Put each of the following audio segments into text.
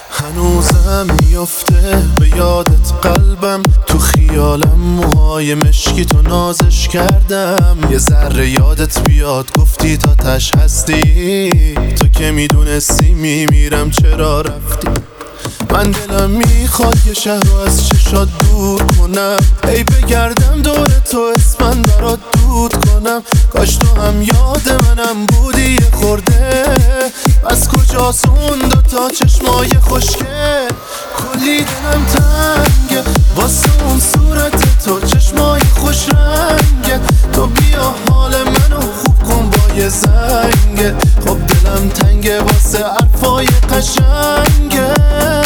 هنوزم میفته به یادت قلبم، تو خیالم موهای مشکی تو نازش کردم. یه ذره یادت بیاد گفتی تا تش هستی، تو که میدونستی میمیرم چرا رفتی. من دلم میخواد یه شهر رو از چشات دور کنم، ای بگردم دور تو اسمن برات دود کنم. کاش تو هم یاد منم بودی یه خورده، از کجاست اون دوتا چشمای خوشگل. کلی دلم تنگه واسه اون صورت تو، چشمای خوش رنگه. تو بیا حال منو خوب کن با یه زنگه، خب دلم تنگه واسه حرفای قشنگه.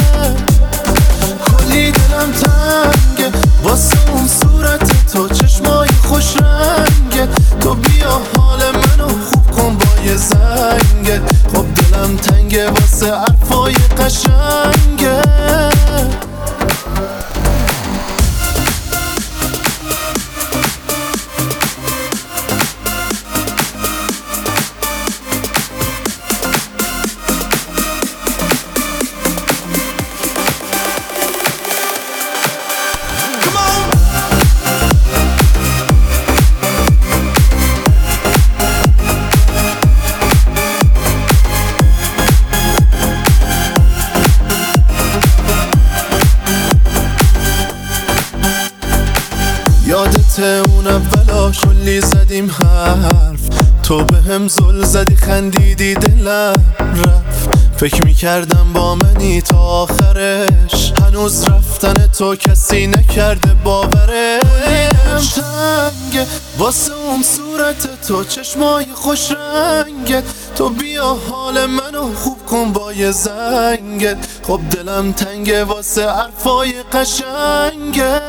کلی دلم تنگه واسه اون صورت تو، چشمای خوش رنگه. تو بیا حال منو خوب کن با یه زنگه، خب دلم تنگه واسه حرفای قشنگه. یادت اون اولاش کلی زدیم حرف، تو به هم زل زدی خندیدی دلم رفت. فکر میکردم با منی تا آخرش، هنوز رفتن تو کسی نکرده باورش. تنگه واسه اون صورت تو، چشمای خوش رنگت. تو بیا حال منو خوب کن با یه زنگت، خب دلم تنگه واسه حرفای قشنگه.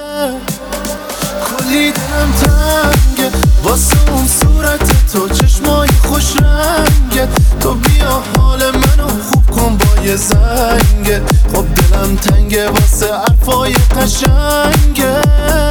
کلی دلم تنگه واسه اون صورت تو، چشمای خوش رنگت. تو بیا حال منو خوب کن با یه زنگت، خب دلم تنگه واسه حرفای قشنگه.